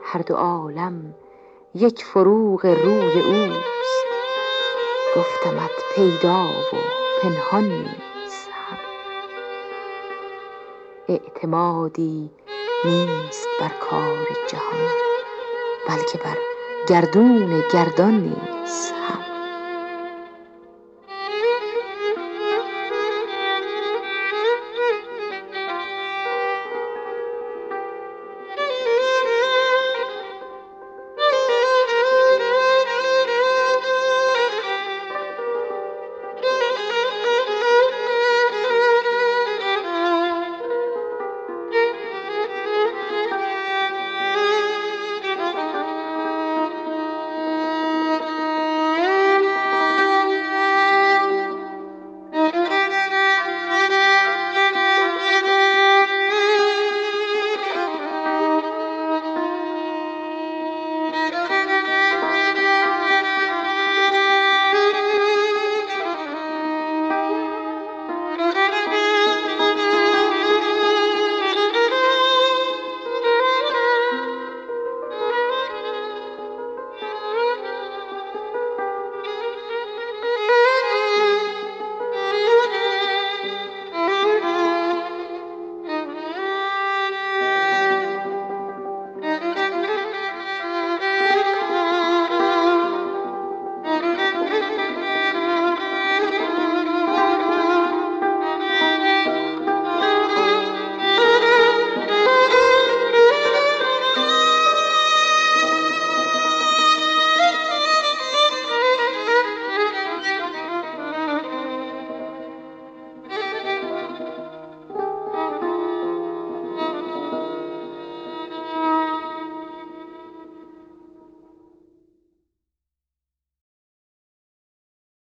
هر دو عالم یک فروغ روی اوست. گفتمت پیدا و پنهان نیز هم. اعتمادی نیست بر کار جهان، بلکه بر گردون گردان نیز هم.